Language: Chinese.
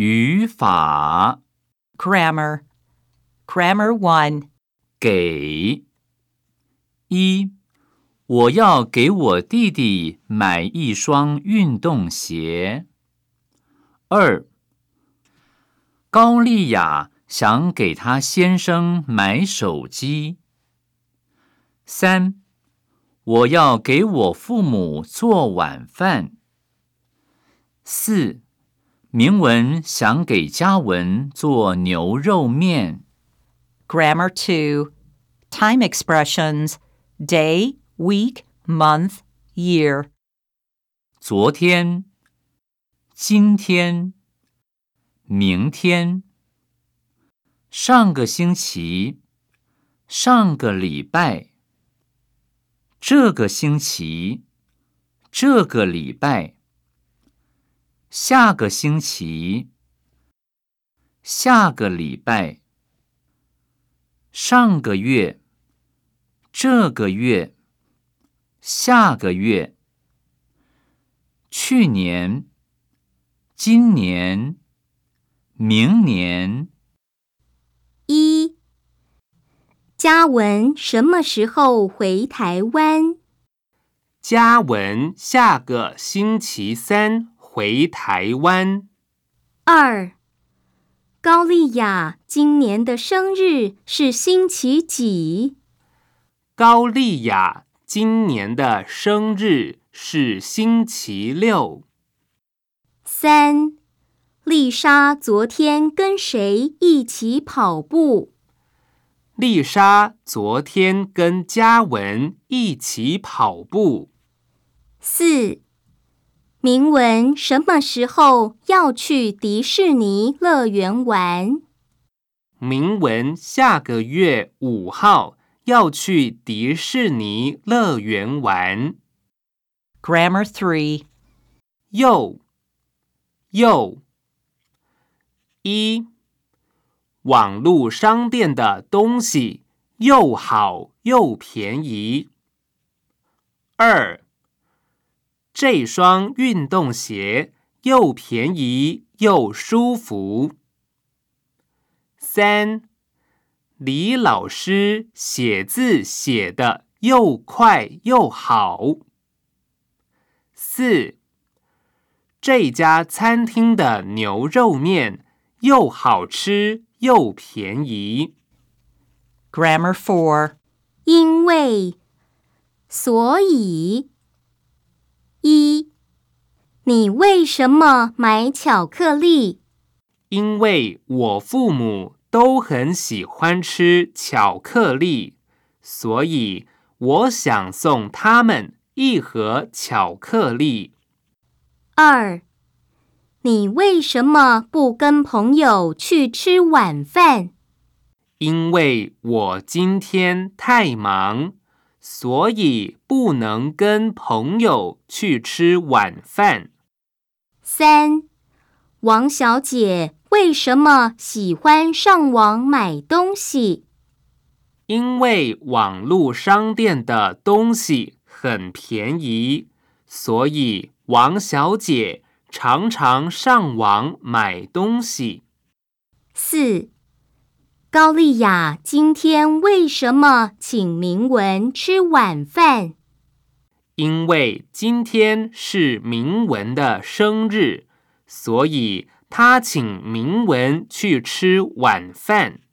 语法 Grammar. Grammar 1. 给。1. 我要给我弟弟买一双运动鞋。2. 高丽雅想给她先生买手机。3. 我要给我父母做晚饭。4. 明文想给嘉文做牛肉面。 Grammar 2. Time expressions. Day, week, month, year. 昨天、今天、明天、上个星期、上个礼拜、这个星期、这个礼拜、下个星期、下个礼拜、上个月、这个月、下个月、去年、今年、明年。 1. 嘉文什么时候回台湾？ 嘉文下个星期3回台湾。 2. 高丽雅今年的生日是星期几？ 高丽雅今年的生日是星期6。 3. 丽莎昨天跟谁一起跑步？ 丽莎昨天跟嘉文一起跑步。 4. 明文什么时候要去迪士尼乐园玩？ 明文下个月5号要去迪士尼乐园玩。 Grammar 3. 又 1. 网络商店的东西又好又便宜。2. 这双运动鞋又便宜又舒服。3. 李老师写字写得又快又好。4. 这家餐厅的牛肉面又好吃又便宜。 Grammar 4. 因为，所以。1. 你为什么买巧克力？ 因为我父母都很喜欢吃巧克力，所以我想送他们一盒巧克力。 2. 你为什么不跟朋友去吃晚饭？ 因为我今天太忙，所以不能跟朋友去吃晚饭。 3. 王小姐为什么喜欢上网买东西？ 因为网络商店的东西很便宜，所以王小姐常常上网买东西。 4. 高丽雅今天为什么请明文吃晚饭？ 因为今天是明文的生日，所以她请明文去吃晚饭。